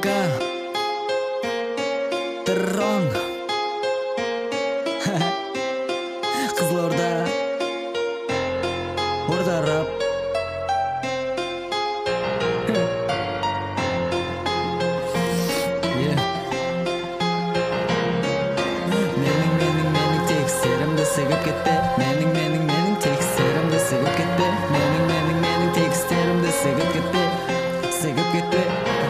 Aka Tron Қызылорда Орда рап Менің текстерімді сігіп кетпе. Менің текстерімді сігіп кетпе. Менің текстерімді сігіп кетпе. Сігіп кетпе.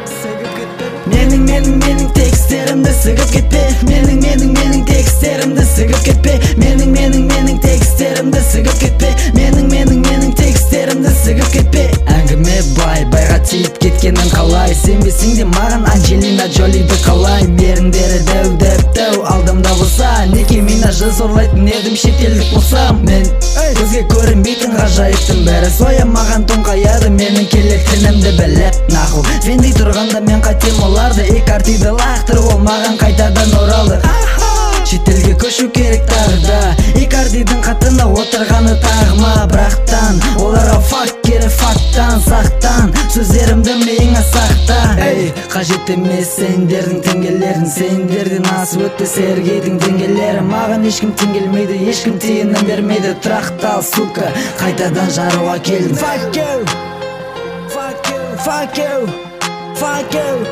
Менің текстерімді сігіп кетпе. Менің текстерімді сігіп кетпе. Менің текстерімді сігіп кетпе. Менің текстерімді сігіп кетпе. Әңгіме байға тиіп кеткенін қалай. Сенбесің де маған Анджелина Джолиді қалай. Меріндері дәу алдымда болса, неге Минажды зорлайтын едім шетелдік болсам. Мен көзге көрінбейтін ғажайыптың бәрі соя маған тоңқаяды. Менің келетінімді біліп нақыл сендей тұрғанда мен қайтем оларды. Икардиді лақтырып ол маған қайтадан оралды. Шетелге көшу керек тағы да. Икардидің қатына отырғаны тағыма. Бірақтан оларға факт керек, факттан сақтан. Сөздерімді миыңа сақта. Қажет емес сендердің теңгелерің. Сендерден асып өтті Сергейдің теңгелері. Маған ешкім теңгелмейді, ешкім тиынын бермейді. Тұрақтал сука, қайтадан жаруға келдім. Fuck you, fuck you, fuck you, fuck you.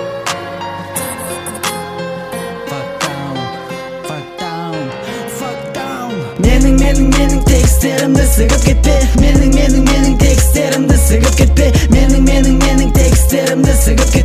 Менің текстерімді сігіп кетпе. Менің текстерімді сігіп кетпе. Менің текстерімді сігіп кетпе.